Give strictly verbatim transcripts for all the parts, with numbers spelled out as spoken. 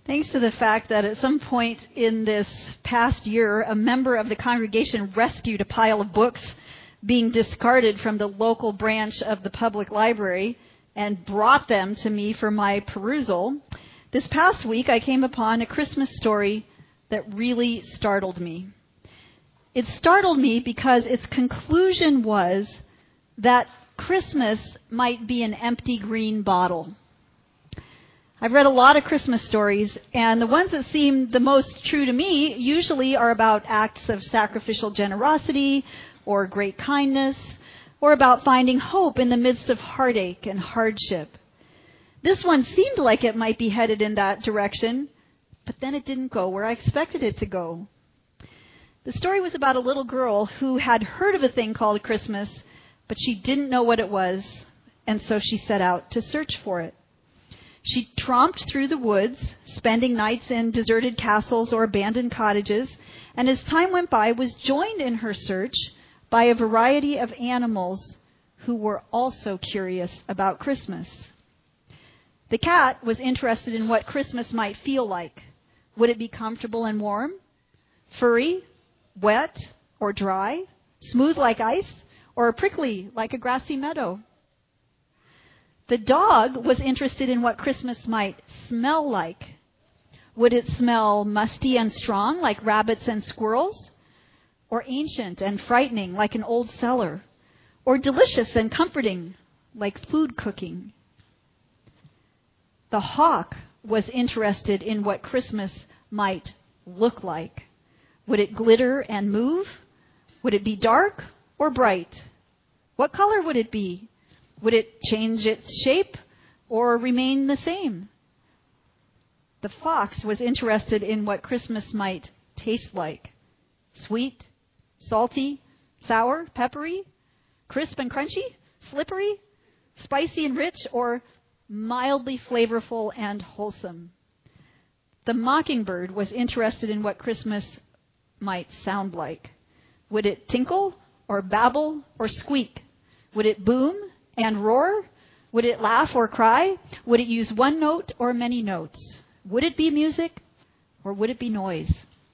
Thanks to the fact that at some point in this past year, a member of the congregation rescued a pile of books being discarded from the local branch of the public library and brought them to me for my perusal, this past week I came upon a Christmas story that really startled me. It startled me because its conclusion was that Christmas might be an empty green bottle. I've read a lot of Christmas stories, and the ones that seem the most true to me usually are about acts of sacrificial generosity or great kindness, or about finding hope in the midst of heartache and hardship. This one seemed like it might be headed in that direction, but then it didn't go where I expected it to go. The story was about a little girl who had heard of a thing called Christmas, but she didn't know what it was, and so she set out to search for it. She tromped through the woods, spending nights in deserted castles or abandoned cottages, and as time went by, was joined in her search by a variety of animals who were also curious about Christmas. The cat was interested in what Christmas might feel like. Would it be comfortable and warm, furry, wet or dry, smooth like ice, or prickly like a grassy meadow? The dog was interested in what Christmas might smell like. Would it smell musty and strong like rabbits and squirrels? Or ancient and frightening like an old cellar? Or delicious and comforting like food cooking? The hawk was interested in what Christmas might look like. Would it glitter and move? Would it be dark or bright? What color would it be? Would it change its shape or remain the same? The fox was interested in what Christmas might taste like. Sweet, salty, sour, peppery, crisp and crunchy, slippery, spicy and rich, or mildly flavorful and wholesome. The mockingbird was interested in what Christmas might sound like. Would it tinkle or babble or squeak? Would it boom and roar? Would it laugh or cry? Would it use one note or many notes? Would it be music or would it be noise?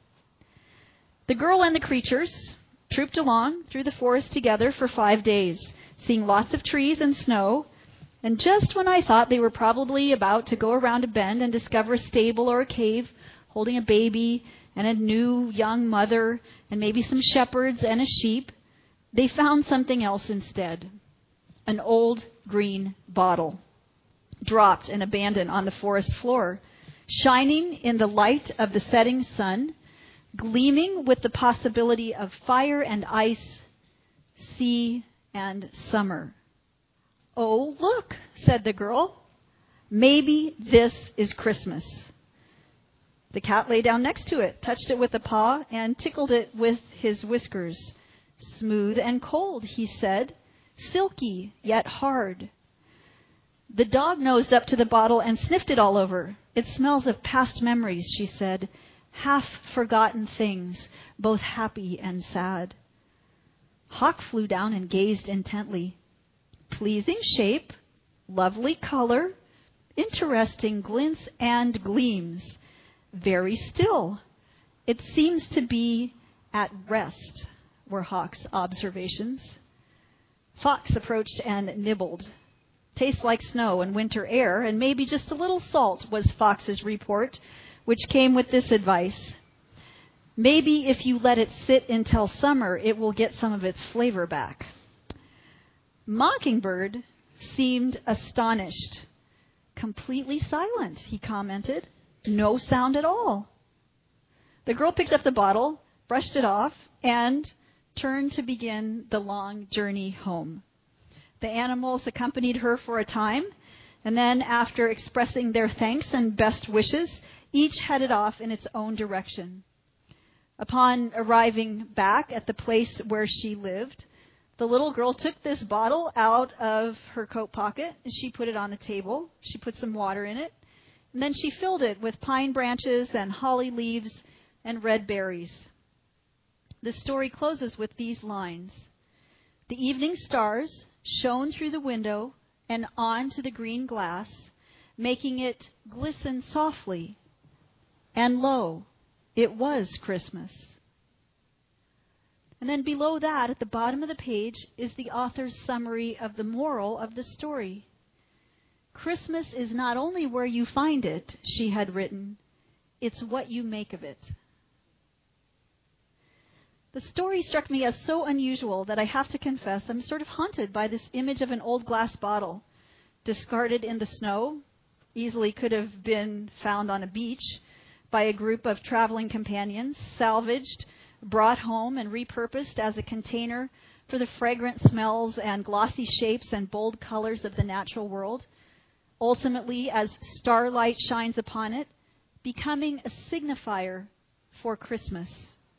The girl and the creatures trooped along through the forest together for five days, seeing lots of trees and snow. And just when I thought they were probably about to go around a bend and discover a stable or a cave holding a baby and a new young mother and maybe some shepherds and a sheep, they found something else instead. An old green bottle, dropped and abandoned on the forest floor, shining in the light of the setting sun, gleaming with the possibility of fire and ice, sea and summer. "Oh, look," said the girl. "Maybe this is Christmas." The cat lay down next to it, touched it with a paw, and tickled it with his whiskers. "Smooth and cold," he said. "Silky, yet hard." The dog nosed up to the bottle and sniffed it all over. "It smells of past memories," she said. "Half-forgotten things, both happy and sad." Hawk flew down and gazed intently. Pleasing shape, lovely color, interesting glints and gleams. Very still. It seems to be at rest, were Hawk's observations. Fox approached and nibbled. "Tastes like snow and winter air, and maybe just a little salt," was Fox's report, which came with this advice. "Maybe if you let it sit until summer, it will get some of its flavor back." Mockingbird seemed astonished. "Completely silent," he commented. "No sound at all." The girl picked up the bottle, brushed it off, and turned to begin the long journey home. The animals accompanied her for a time, and then after expressing their thanks and best wishes, each headed off in its own direction. Upon arriving back at the place where she lived, the little girl took this bottle out of her coat pocket, and she put it on the table. She put some water in it, and then she filled it with pine branches and holly leaves and red berries. The story closes with these lines. "The evening stars shone through the window and onto the green glass, making it glisten softly And lo, it was Christmas. And then below that, at the bottom of the page, is the author's summary of the moral of the story. Christmas is not only where you find it, she had written, it's what you make of it. The story struck me as so unusual that I have to confess I'm sort of haunted by this image of an old glass bottle, discarded in the snow, easily could have been found on a beach by a group of traveling companions, salvaged, brought home and repurposed as a container for the fragrant smells and glossy shapes and bold colors of the natural world, ultimately as starlight shines upon it, becoming a signifier for Christmas.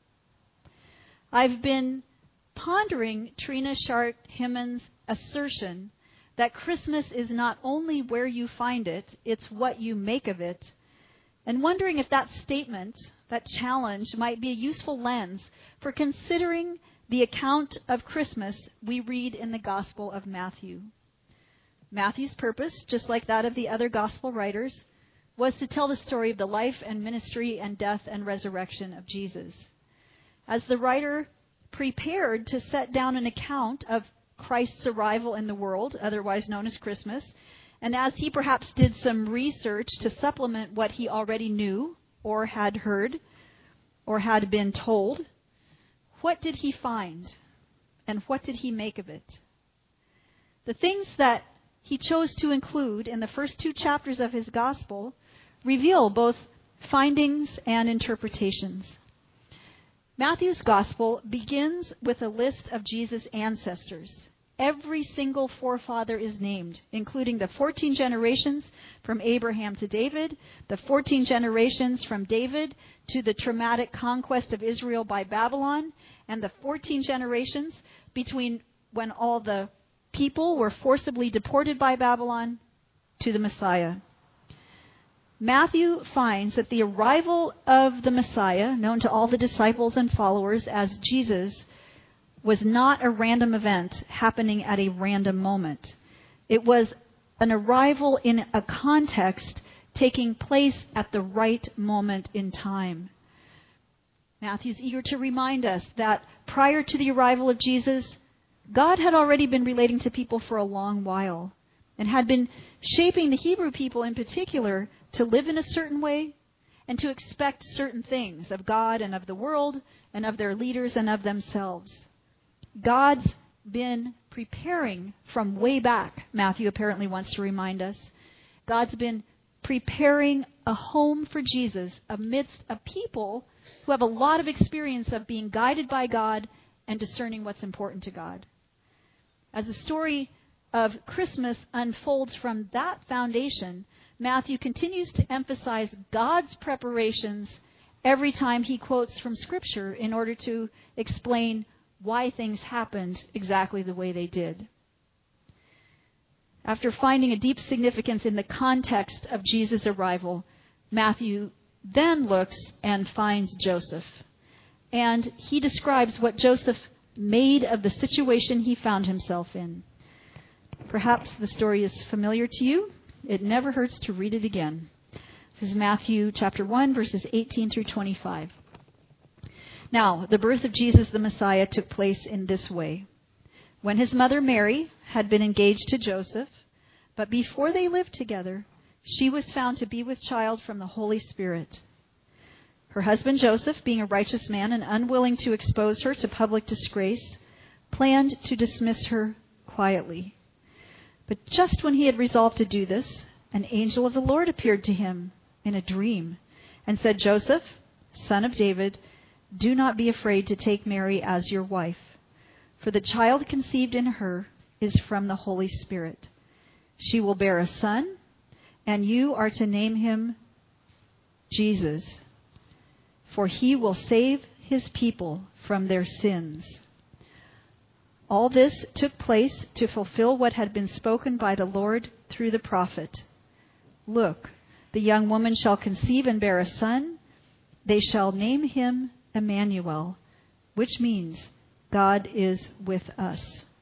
I've been pondering Trina Shart-Hyman's assertion that Christmas is not only where you find it, it's what you make of it, and wondering if that statement, that challenge, might be a useful lens for considering the account of Christmas we read in the Gospel of Matthew. Matthew's purpose, just like that of the other Gospel writers, was to tell the story of the life and ministry and death and resurrection of Jesus. As the writer prepared to set down an account of Christ's arrival in the world, otherwise known as Christmas, and as he perhaps did some research to supplement what he already knew or had heard or had been told, what did he find and what did he make of it? The things that he chose to include in the first two chapters of his gospel reveal both findings and interpretations. Matthew's gospel begins with a list of Jesus' ancestors. Every single forefather is named, including the fourteen generations from Abraham to David, the fourteen generations from David to the traumatic conquest of Israel by Babylon, and the fourteen generations between when all the people were forcibly deported by Babylon to the Messiah. Matthew finds that the arrival of the Messiah, known to all the disciples and followers as Jesus, was not a random event happening at a random moment. It was an arrival in a context taking place at the right moment in time. Matthew's eager to remind us that prior to the arrival of Jesus, God had already been relating to people for a long while and had been shaping the Hebrew people in particular to live in a certain way and to expect certain things of God and of the world and of their leaders and of themselves. God's been preparing from way back, Matthew apparently wants to remind us. God's been preparing a home for Jesus amidst a people who have a lot of experience of being guided by God and discerning what's important to God. As the story of Christmas unfolds from that foundation, Matthew continues to emphasize God's preparations every time he quotes from Scripture in order to explain why things happened exactly the way they did. After finding a deep significance in the context of Jesus' arrival, Matthew then looks and finds Joseph. And he describes what Joseph made of the situation he found himself in. Perhaps the story is familiar to you. It never hurts to read it again. This is Matthew chapter one, verses eighteen through twenty-five. Now, the birth of Jesus the Messiah took place in this way. When his mother Mary had been engaged to Joseph, but before they lived together, she was found to be with child from the Holy Spirit. Her husband Joseph, being a righteous man and unwilling to expose her to public disgrace, planned to dismiss her quietly. But just when he had resolved to do this, an angel of the Lord appeared to him in a dream and said, Joseph, son of David, do not be afraid to take Mary as your wife, for the child conceived in her is from the Holy Spirit. She will bear a son, and you are to name him Jesus, for he will save his people from their sins. All this took place to fulfill what had been spoken by the Lord through the prophet. Look, the young woman shall conceive and bear a son. They shall name him Emmanuel, which means God is with us.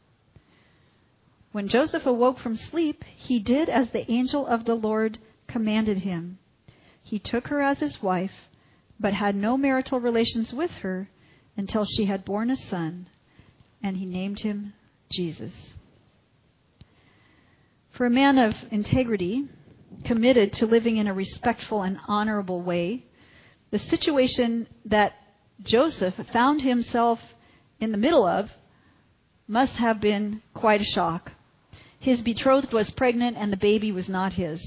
When Joseph awoke from sleep, he did as the angel of the Lord commanded him. he took her as his wife, but had no marital relations with her until she had borne a son, and he named him Jesus. For a man of integrity, committed to living in a respectful and honorable way, the situation that Joseph found himself in the middle of must have been quite a shock. His betrothed was pregnant and the baby was not his.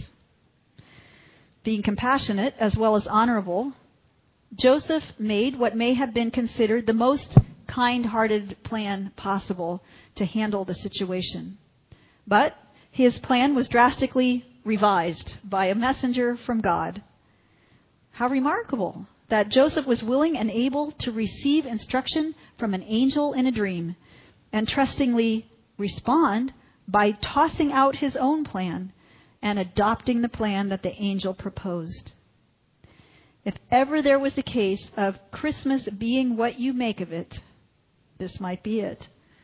Being compassionate as well as honorable, Joseph made what may have been considered the most kind-hearted plan possible to handle the situation. But his plan was drastically revised by a messenger from God. How remarkable that Joseph was willing and able to receive instruction from an angel in a dream and trustingly respond by tossing out his own plan and adopting the plan that the angel proposed. If ever there was a case of Christmas being what you make of it, this might be it.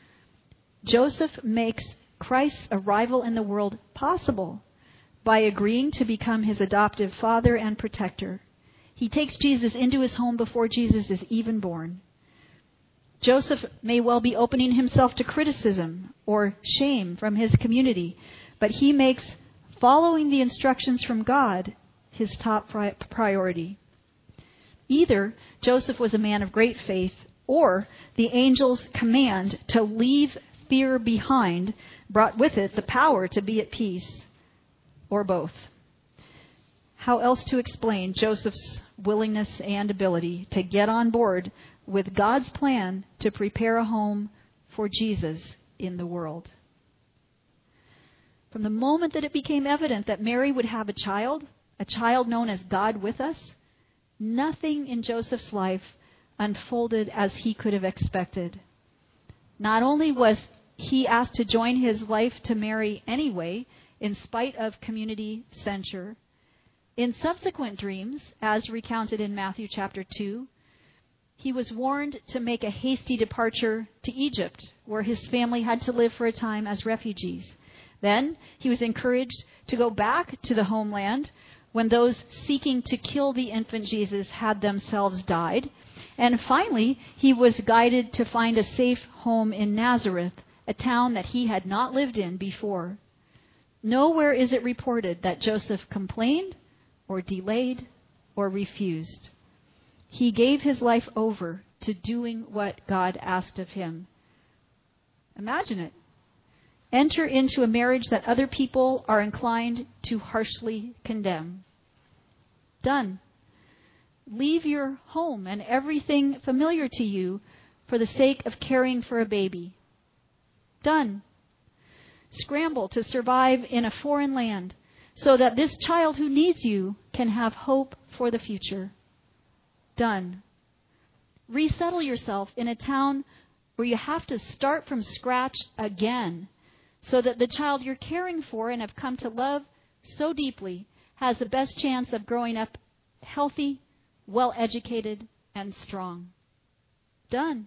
Joseph makes Christ's arrival in the world possible by agreeing to become his adoptive father and protector. He takes Jesus into his home before Jesus is even born. Joseph may well be opening himself to criticism or shame from his community, but he makes following the instructions from God his top pri- priority. Either Joseph was a man of great faith, or the angel's command to leave fear behind brought with it the power to be at peace, or both. How else to explain Joseph's willingness and ability to get on board with God's plan to prepare a home for Jesus in the world? From the moment that it became evident that Mary would have a child, a child known as God with us, nothing in Joseph's life unfolded as he could have expected. Not only was he asked to join his life to Mary anyway, in spite of community censure, in subsequent dreams, as recounted in Matthew chapter two, he was warned to make a hasty departure to Egypt, where his family had to live for a time as refugees. Then he was encouraged to go back to the homeland when those seeking to kill the infant Jesus had themselves died. And finally, he was guided to find a safe home in Nazareth, a town that he had not lived in before. Nowhere is it reported that Joseph complained or delayed or refused. He gave his life over to doing what God asked of him. Imagine it. Enter into a marriage that other people are inclined to harshly condemn. Done. Leave your home and everything familiar to you for the sake of caring for a baby. Done. Scramble to survive in a foreign land so that this child who needs you can have hope for the future. Done. Resettle yourself in a town where you have to start from scratch again, so that the child you're caring for and have come to love so deeply has the best chance of growing up healthy, well-educated, and strong. Done.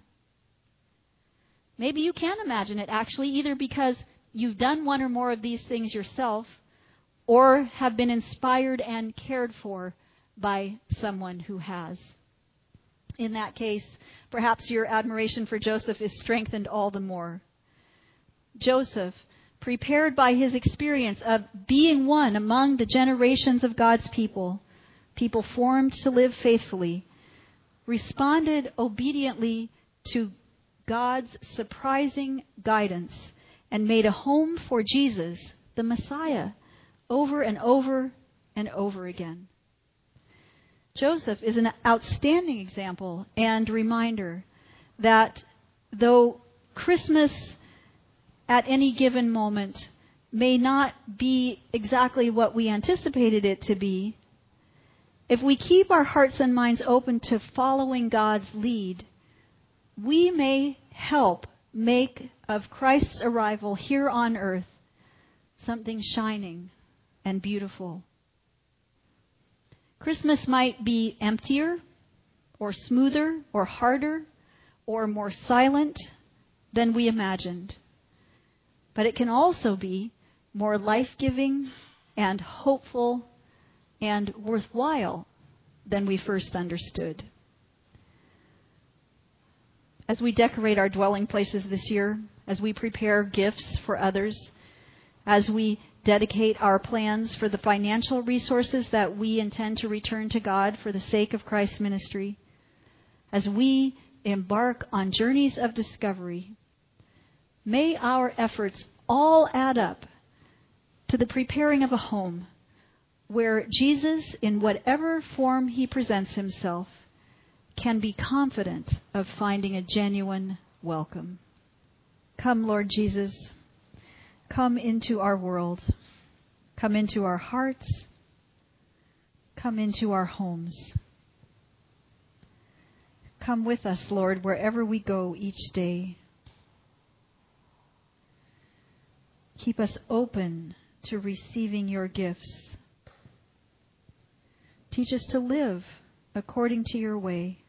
Maybe you can imagine it actually, either because you've done one or more of these things yourself, or have been inspired and cared for by someone who has. In that case, perhaps your admiration for Joseph is strengthened all the more. Joseph, prepared by his experience of being one among the generations of God's people, people formed to live faithfully, responded obediently to God's surprising guidance and made a home for Jesus, the Messiah, over and over and over again. Joseph is an outstanding example and reminder that though Christmas at any given moment may not be exactly what we anticipated it to be, if we keep our hearts and minds open to following God's lead, we may help make of Christ's arrival here on earth something shining and beautiful. Christmas might be emptier or smoother or harder or more silent than we imagined. But it can also be more life-giving and hopeful and worthwhile than we first understood. As we decorate our dwelling places this year, as we prepare gifts for others, as we dedicate our plans for the financial resources that we intend to return to God for the sake of Christ's ministry, as we embark on journeys of discovery, may our efforts all add up to the preparing of a home where Jesus, in whatever form he presents himself, can be confident of finding a genuine welcome. Come, Lord Jesus. Come into our world. Come into our hearts. Come into our homes. Come with us, Lord, wherever we go each day. Keep us open to receiving your gifts. Teach us to live according to your way.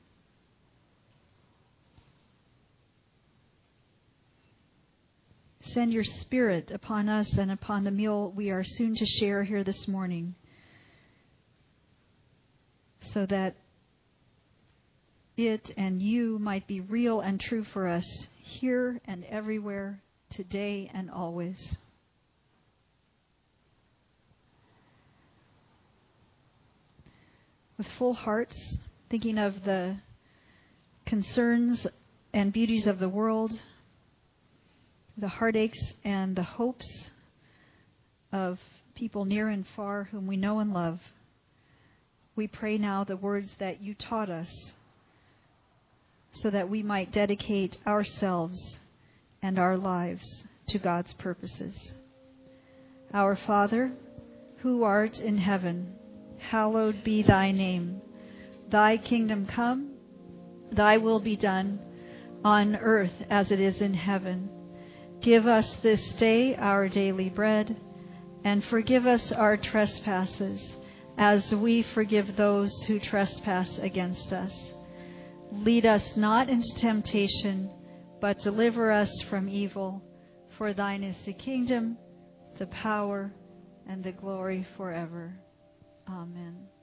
Send your Spirit upon us and upon the meal we are soon to share here this morning, so that it and you might be real and true for us here and everywhere, today and always. With full hearts, thinking of the concerns and beauties of the world, the heartaches and the hopes of people near and far whom we know and love, we pray now the words that you taught us so that we might dedicate ourselves and our lives to God's purposes. Our Father, who art in heaven, hallowed be thy name. Thy kingdom come, thy will be done, on earth as it is in heaven. Give us this day our daily bread, and forgive us our trespasses, as we forgive those who trespass against us. Lead us not into temptation, but deliver us from evil. For thine is the kingdom, the power, and the glory forever. Amen.